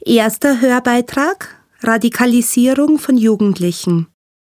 Erster Hörbeitrag: Radikalisierung von Jugendlichen.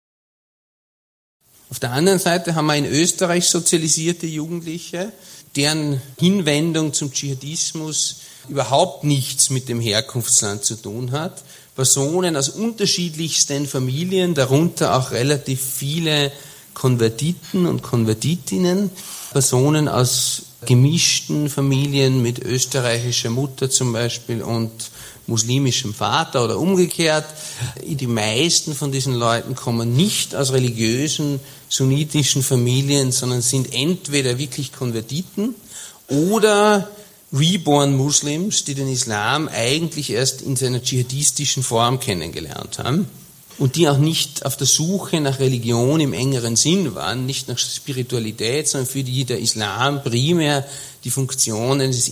Auf der anderen Seite haben wir in Österreich sozialisierte Jugendliche, deren Hinwendung zum Dschihadismus überhaupt nichts mit dem Herkunftsland zu tun hat. Personen aus unterschiedlichsten Familien, darunter auch relativ viele Konvertiten und Konvertitinnen, Personen aus gemischten Familien mit österreichischer Mutter zum Beispiel und muslimischem Vater oder umgekehrt. Die meisten von diesen Leuten kommen nicht aus religiösen sunnitischen Familien, sondern sind entweder wirklich Konvertiten oder Reborn Muslims, die den Islam eigentlich erst in seiner dschihadistischen Form kennengelernt haben und die auch nicht auf der Suche nach Religion im engeren Sinn waren, nicht nach Spiritualität, sondern für die der Islam primär die Funktion eines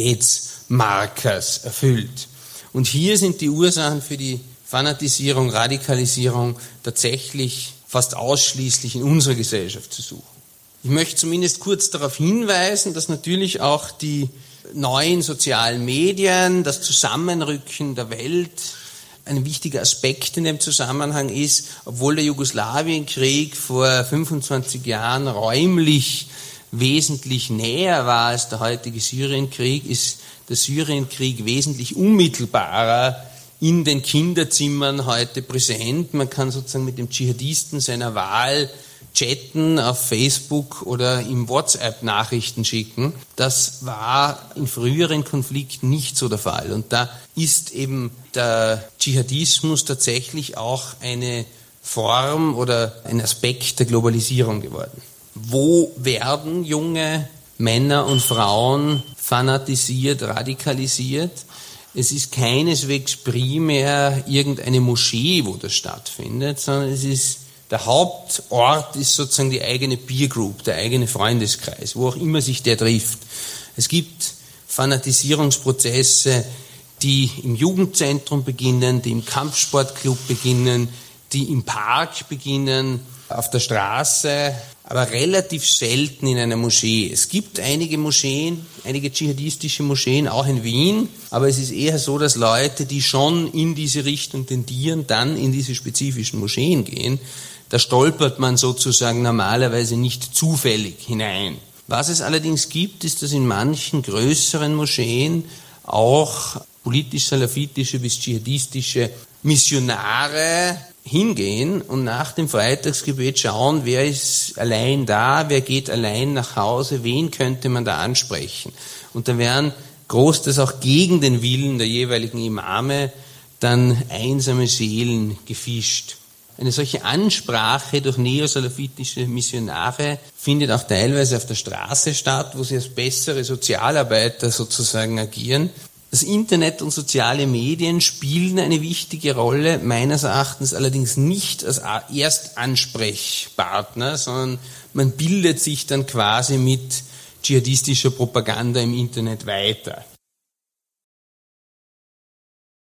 Identitätsmarkers erfüllt. Und hier sind die Ursachen für die Fanatisierung, Radikalisierung tatsächlich fast ausschließlich in unserer Gesellschaft zu suchen. Ich möchte zumindest kurz darauf hinweisen, dass natürlich auch die neuen sozialen Medien, das Zusammenrücken der Welt ein wichtiger Aspekt in dem Zusammenhang ist. Obwohl der Jugoslawienkrieg vor 25 Jahren räumlich wesentlich näher war als der heutige Syrienkrieg, ist der Syrienkrieg wesentlich unmittelbarer in den Kinderzimmern heute präsent. Man kann sozusagen mit dem Dschihadisten seiner Wahl chatten auf Facebook oder ihm WhatsApp-Nachrichten schicken. Das war in früheren Konflikten nicht so der Fall. Und da ist eben der Dschihadismus tatsächlich auch eine Form oder ein Aspekt der Globalisierung geworden. Wo werden junge Männer und Frauen fanatisiert, radikalisiert? Es ist keineswegs primär irgendeine Moschee, wo das stattfindet, sondern der Hauptort ist sozusagen die eigene Peer Group, der eigene Freundeskreis, wo auch immer sich der trifft. Es gibt Fanatisierungsprozesse, die im Jugendzentrum beginnen, die im Kampfsportclub beginnen, die im Park beginnen, auf der Straße, aber relativ selten in einer Moschee. Es gibt einige Moscheen, einige dschihadistische Moscheen, auch in Wien, aber es ist eher so, dass Leute, die schon in diese Richtung tendieren, dann in diese spezifischen Moscheen gehen. Da stolpert man sozusagen normalerweise nicht zufällig hinein. Was es allerdings gibt, ist, dass in manchen größeren Moscheen auch politisch-salafitische bis dschihadistische Missionare hingehen und nach dem Freitagsgebet schauen, wer ist allein da, wer geht allein nach Hause, wen könnte man da ansprechen. Und da werden großteils auch gegen den Willen der jeweiligen Imame dann einsame Seelen gefischt. Eine solche Ansprache durch neosalafitische Missionare findet auch teilweise auf der Straße statt, wo sie als bessere Sozialarbeiter sozusagen agieren. Das Internet und soziale Medien spielen eine wichtige Rolle, meines Erachtens allerdings nicht als Erstansprechpartner, sondern man bildet sich dann quasi mit dschihadistischer Propaganda im Internet weiter.